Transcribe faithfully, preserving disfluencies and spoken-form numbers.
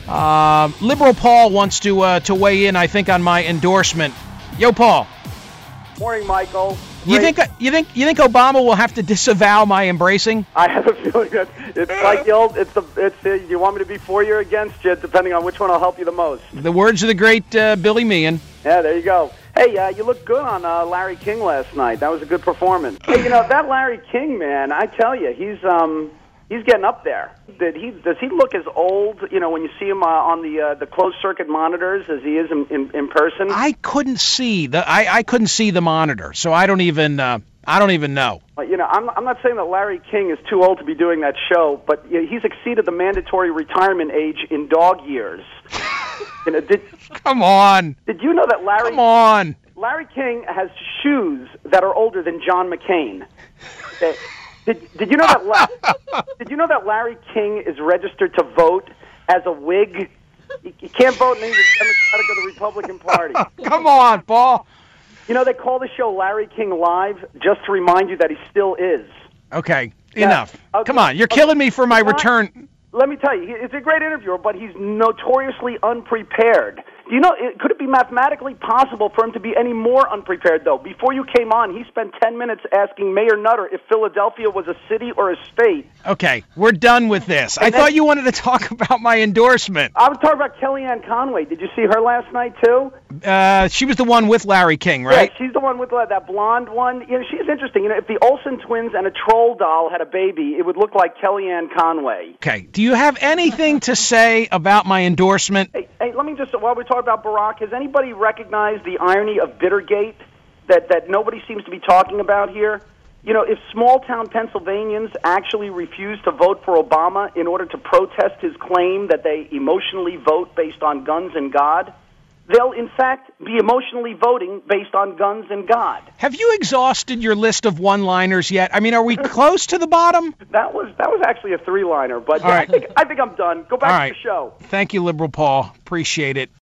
Uh, Liberal Paul wants to uh, to weigh in, I think, on my endorsement. Yo, Paul. Morning, Michael. You think you think you think Obama will have to disavow my embracing? I have a feeling that it's like the old. It's the. It's the, you want me to be for you or against you, depending on which one will help you the most. The words of the great uh, Billy Meehan. Yeah, there you go. Hey, uh, you looked good on uh, Larry King last night. That was a good performance. Hey, you know that Larry King man. I tell you, he's um he's getting up there. Did he does he look as old? You know, when you see him uh, on the uh, the closed circuit monitors as he is in, in, in person. I couldn't see the I, I couldn't see the monitor, so I don't even uh, I don't even know. You know, I'm I'm not saying that Larry King is too old to be doing that show, but you know, he's exceeded the mandatory retirement age in dog years. You know, did come on? Did you know that Larry? Come on. Larry King has shoes that are older than John McCain. Uh, Did, did you know that? La- did you know that Larry King is registered to vote as a Whig? He, he can't vote in England. He's Democratic or the Republican Party. Come on, Paul. You know they call the show Larry King Live just to remind you that he still is. Okay, yeah. enough. Okay. Come on, you're okay. killing me for my Not, return. Let me tell you, he's a great interviewer, but he's notoriously unprepared. Do you know, it, could it be mathematically possible for him to be any more unprepared, though? Before you came on, he spent ten minutes asking Mayor Nutter if Philadelphia was a city or a state. Okay, we're done with this. And I then, thought you wanted to talk about my endorsement. I was talking about Kellyanne Conway. Did you see her last night, too? Uh, she was the one with Larry King, right? Yeah, she's the one with uh, that blonde one. You know, she's interesting. You know, if the Olsen twins and a troll doll had a baby, it would look like Kellyanne Conway. Okay, do you have anything to say about my endorsement? Hey, hey, let me just, while we talk about Barack, has anybody recognized the irony of Bittergate that, that nobody seems to be talking about here? You know, if small-town Pennsylvanians actually refuse to vote for Obama in order to protest his claim that they emotionally vote based on guns and God, they'll, in fact, be emotionally voting based on guns and God. Have you exhausted your list of one-liners yet? I mean, are we close to the bottom? That was that was actually a three-liner, but yeah, right. I think I think I'm done. Go back All to right. the show. Thank you, Liberal Paul. Appreciate it.